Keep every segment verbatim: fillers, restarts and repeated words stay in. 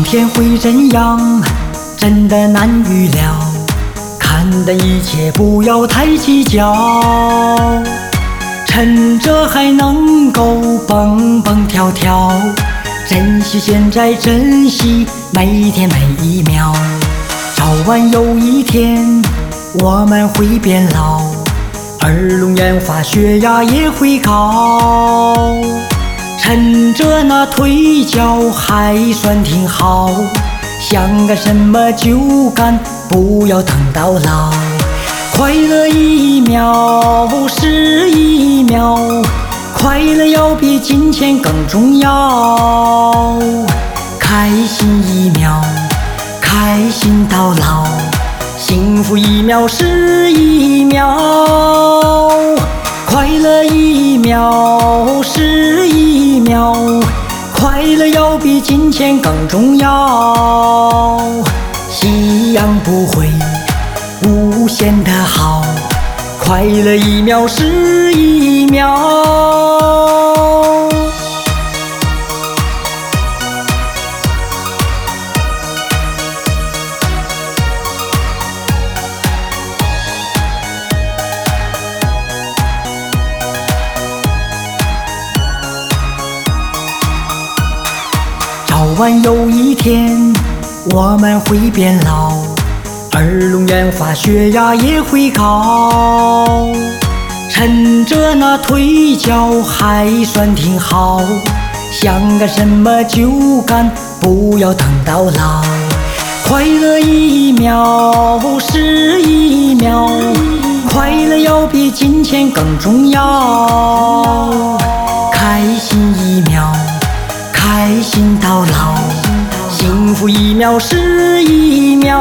天会怎样，真的难预料。看淡一切，不要太计较。趁着还能够蹦蹦跳跳，珍惜现在，珍惜每一天每一秒。早晚有一天，我们会变老，耳聋眼花，血压也会高。趁着那腿脚还算挺好，想干什么就干，不要等到老。快乐一秒是一秒，快乐要比金钱更重要。开心一秒，开心到老，幸福一秒是一秒，快乐一秒是一秒，快乐要比金钱更重要。夕阳不会无限的好，快乐一秒是一秒。早晚有一天，我们会变老，耳聋眼花，血压也会高。趁着那腿脚还算挺好，想干什么就干，不要等到老。快乐一秒是一秒，快乐要比金钱更重要。开心一秒，开心到老，幸福一秒是一秒，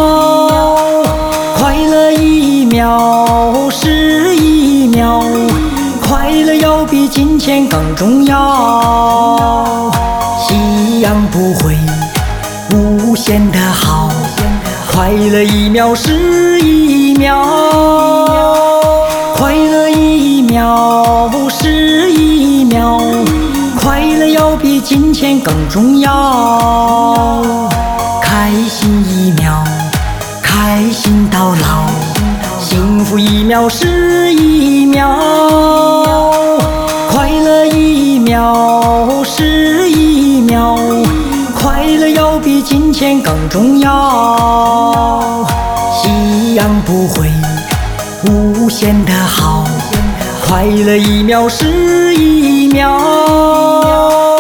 快乐一秒是一秒，快乐要比金钱更重要。夕阳不会无限的好，快乐一秒是一秒，快乐一秒是一秒，快乐要比金钱更重要。开心一秒，开心到老，幸福一秒是一秒，快乐一秒是一秒，快乐要比金钱更重要。夕阳不会无限的好，快乐一秒是一秒。